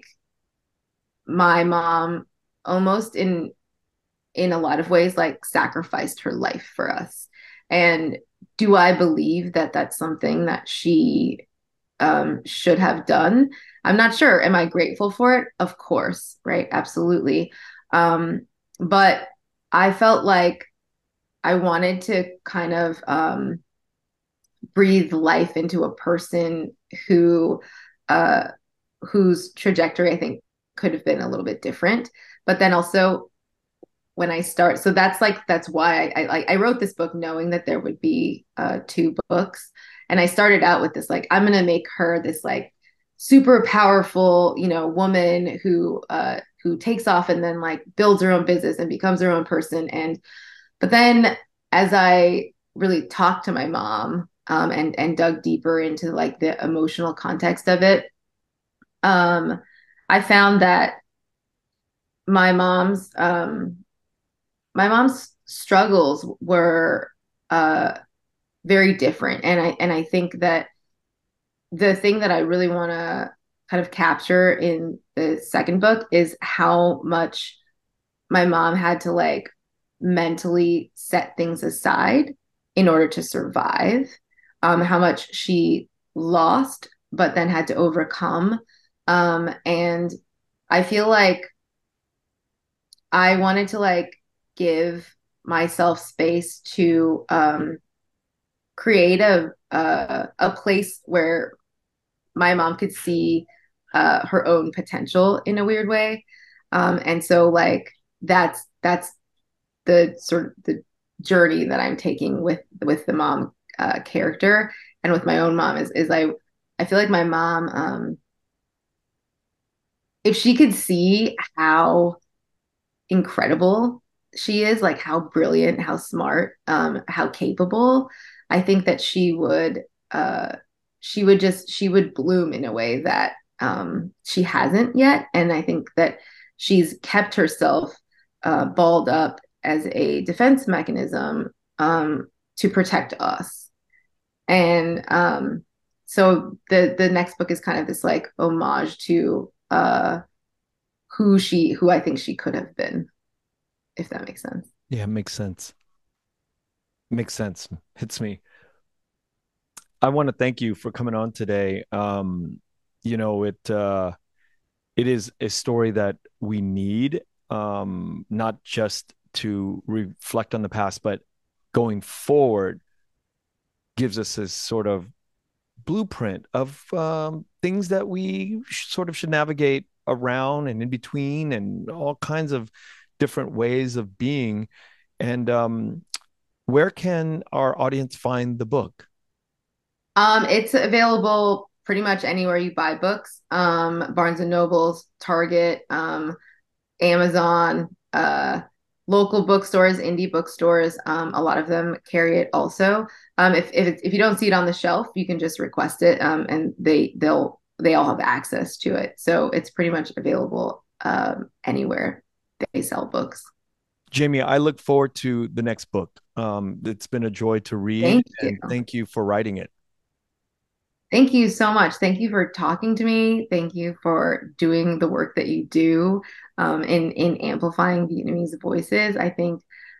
my mom almost in in a lot of ways like sacrificed her life for us. And do I believe that that's something that she um, should have done? I'm not sure. Am I grateful for it? Of course, right? Absolutely. Um, but I felt like I wanted to kind of um, breathe life into a person who, uh, whose trajectory I think could have been a little bit different. But then also when I start, so that's like that's why I I, I wrote this book knowing that there would be uh, two books, and I started out with this like I'm gonna make her this like super powerful, you know, woman who uh, who takes off and then like builds her own business and becomes her own person. And but then as I really talked to my mom um, and and dug deeper into like the emotional context of it, um, I found that my mom's um, my mom's struggles were uh, very different, and I and I think that the thing that I really want to kind of capture in the second book is how much my mom had to like mentally set things aside in order to survive, um, how much she lost but then had to overcome, um, and I feel like I wanted to like give myself space to um, create a, a a place where my mom could see uh, her own potential in a weird way, um, and so like that's that's the sort of the journey that I'm taking with with the mom uh, character and with my own mom is is I I feel like my mom, um, if she could see how incredible she is, like how brilliant, how smart, um, how capable. I think that she would uh she would just she would bloom in a way that um she hasn't yet. And I think that she's kept herself uh balled up as a defense mechanism um to protect us. And um so the the next book is kind of this like homage to uh who she who I think she could have been, if that makes sense.
Yeah, it makes sense. Makes sense. Hits me. I want to thank you for coming on today. Um, you know, it uh it is a story that we need, um, not just to reflect on the past, but going forward gives us this sort of blueprint of um, things that we sh- sort of should navigate around and in between and all kinds of different ways of being. And um, where can our audience find the book?
Um, it's available pretty much anywhere you buy books. Um, Barnes and Nobles, Target, um, Amazon, uh, local bookstores, indie bookstores. Um, a lot of them carry it also. Um, if if, it's, if you don't see it on the shelf, you can just request it, um, and they they'll they all have access to it. So it's pretty much available um, anywhere they sell books.
Jamie, I look forward to the next book. Um, it's been a joy to read,
Thank you.
and thank you for writing it.
Thank you so much. Thank you for talking to me. Thank you for doing the work that you do um, in in amplifying Vietnamese voices. I think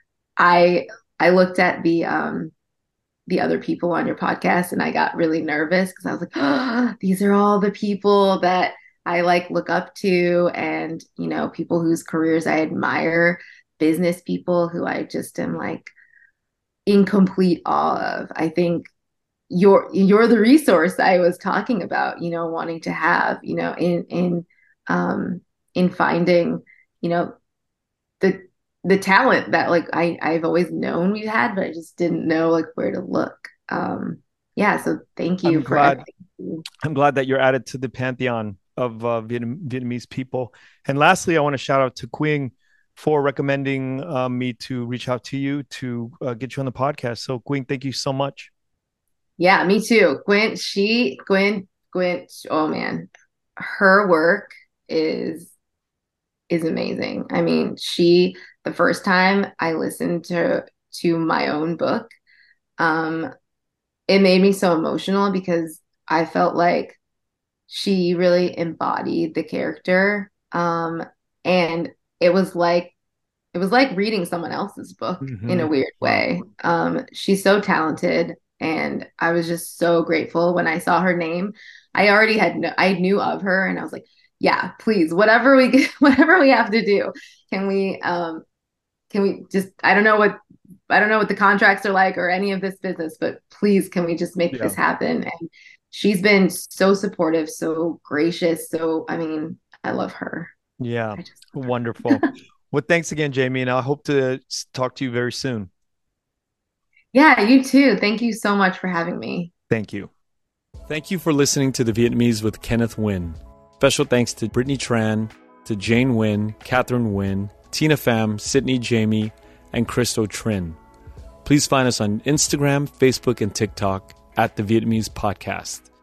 I I looked at the um, the other people on your podcast and I got really nervous because I was like, oh, these are all the people that I like look up to, and you know, people whose careers I admire, business people who I just am like in complete awe of. I think you're you're the resource I was talking about, you know, wanting to have, you know, in in um in finding, you know, the the talent that like I I've always known we had, but I just didn't know like where to look. Um yeah, so thank you
I'm
for
glad.
everything.
I'm glad that you're added to the pantheon of uh, Vietnam, Vietnamese people. And lastly, I want to shout out to Queen for recommending uh, me to reach out to you to uh, get you on the podcast. So, Queen, thank you so much.
Yeah, me too. Gwen, she Gwen Gwen, oh man, her work is is amazing. I mean, she the first time I listened to to my own book, um, it made me so emotional because I felt like she really embodied the character. Um, and it was like it was like reading someone else's book in
Mm-hmm.
a weird
Wow.
way. Um, she's so talented, and I was just so grateful when I saw her name. I already had no, I knew of her, and I was like, yeah, please, whatever we get, whatever we have to do, can we um can we just I don't know what I don't know what the contracts are like or any of this business, but please can we just make
Yeah.
this happen? And she's been so supportive, so gracious. So I mean, I love her.
Yeah.
I just
Wonderful. Well, thanks again, Jamie. And I hope to talk to you very soon.
Yeah, you too. Thank you so much for having me.
Thank you.
Thank you for listening to The Vietnamese with Kenneth Nguyen. Special thanks to Brittany Tran, to Jane Nguyen, Catherine Nguyen, Tina Pham, Sydney Jamie, and Christo Trin. Please find us on Instagram, Facebook, and TikTok at The Vietnamese Podcast.